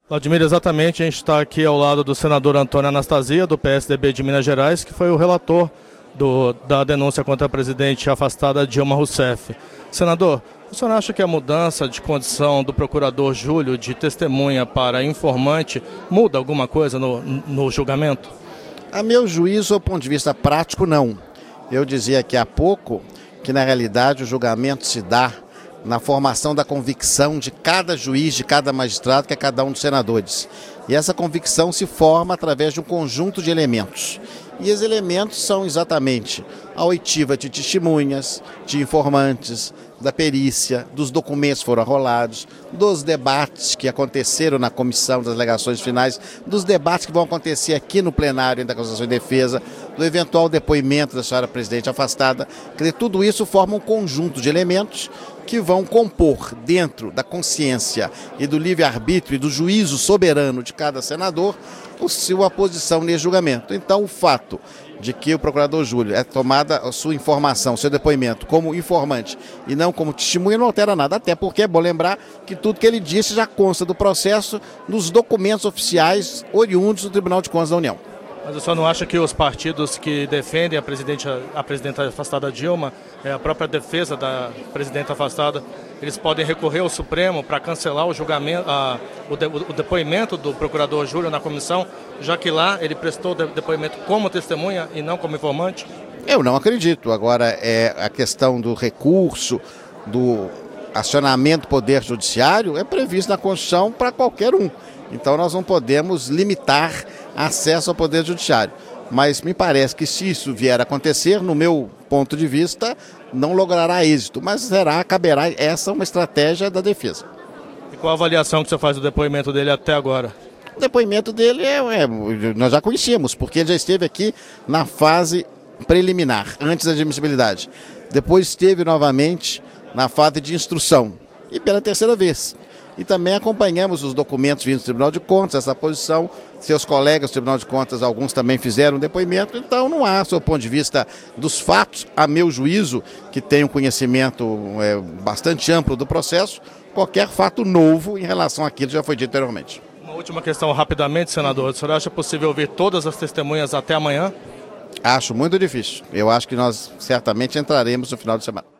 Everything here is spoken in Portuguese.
Vladimir, exatamente, a gente está aqui ao lado do senador Antônio Anastasia, do PSDB de Minas Gerais, que foi o relator da denúncia contra a presidente afastada Dilma Rousseff. Senador, o senhor acha que a mudança de condição do procurador Júlio de testemunha para informante muda alguma coisa no julgamento? A meu juízo, do ponto de vista prático, não. Eu dizia aqui há pouco que, na realidade, o julgamento se dá na formação da convicção de cada juiz, de cada magistrado, que é cada um dos senadores. E essa convicção se forma através de um conjunto de elementos. E esses elementos são exatamente a oitiva de testemunhas, de informantes, da perícia, dos documentos que foram arrolados, dos debates que aconteceram na comissão das alegações finais, dos debates que vão acontecer aqui no plenário da acusação e defesa, do eventual depoimento da senhora presidente afastada. Quer dizer, tudo isso forma um conjunto de elementos que vão compor, dentro da consciência e do livre-arbítrio e do juízo soberano de cada senador, sua posição nesse julgamento. Então, o fato de que o procurador Júlio é tomada a sua informação, seu depoimento como informante e não como testemunha, não altera nada, até porque é bom lembrar que tudo que ele disse já consta do processo nos documentos oficiais oriundos do Tribunal de Contas da União. Mas o senhor não acha que os partidos que defendem a presidenta afastada Dilma, a própria defesa da presidenta afastada, eles podem recorrer ao Supremo para cancelar o julgamento, o depoimento do procurador Júlio na comissão, já que lá ele prestou depoimento como testemunha e não como informante? Eu não acredito. Agora, a questão do recurso, do acionamento do Poder Judiciário é previsto na Constituição para qualquer um. Então nós não podemos limitar acesso ao Poder Judiciário. Mas me parece que se isso vier a acontecer, no meu ponto de vista, não logrará êxito. Mas caberá essa uma estratégia da defesa. E qual a avaliação que o senhor faz do depoimento dele até agora? O depoimento dele nós já conhecíamos, porque ele já esteve aqui na fase preliminar, antes da admissibilidade. Depois esteve novamente na fase de instrução e pela terceira vez. E também acompanhamos os documentos vindos do Tribunal de Contas, essa posição. Seus colegas do Tribunal de Contas, alguns também fizeram um depoimento. Então não há, do ponto de vista dos fatos, a meu juízo, que tem um conhecimento bastante amplo do processo, qualquer fato novo em relação àquilo que já foi dito anteriormente. Uma última questão rapidamente, senador. O senhor acha possível ouvir todas as testemunhas até amanhã? Acho muito difícil. Eu acho que nós certamente entraremos no final de semana.